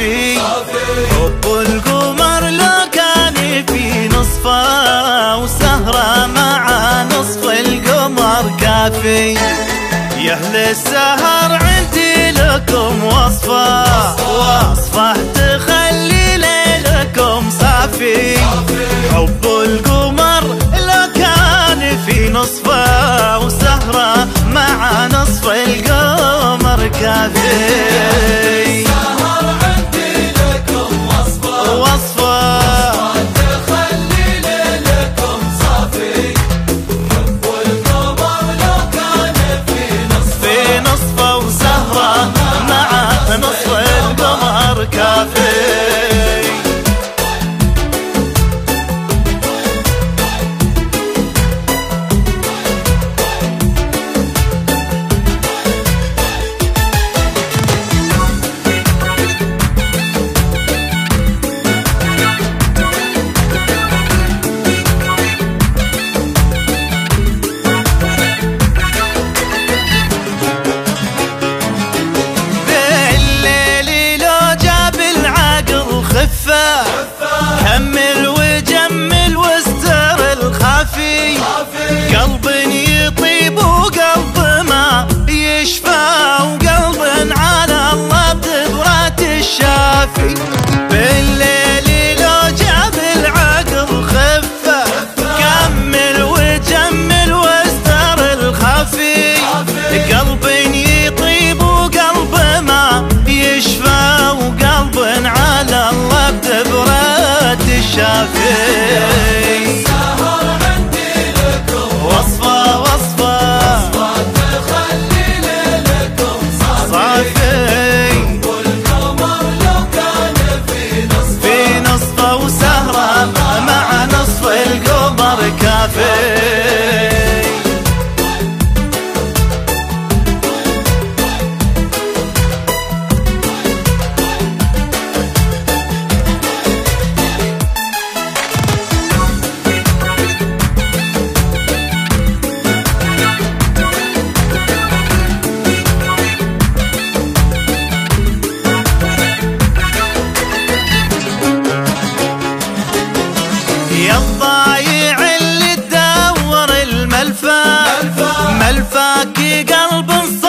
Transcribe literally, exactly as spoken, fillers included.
صافي. حب القمر لو كان في نصفه وسهرة مع نصف القمر كافي. يا أهل السهر عندي لكم وصفة، وصفة تخلي ليلكم صافي. حب القمر لو كان في نصفه وسهرة مع نصف القمر كافي. كمل وجمل واستر الخافي. قلب يطيب وقلب ما يشفى، وقلب على الله بدبرة الشافي. بالليل لو جاب العقل خفة، كمل وجمل واستر الخافي. قلب يطيب وقلب ما يشفى، وقلب على الله بدبرة الشافي. السهر عندي لكم وصفة، وصفة تخلي ليلكم صافي. والقمر لو كان في نصفه، في نصفه وسهرة مع نصف القمر كافي. يا الضايع اللي تدور الملفى، ملفاك قلب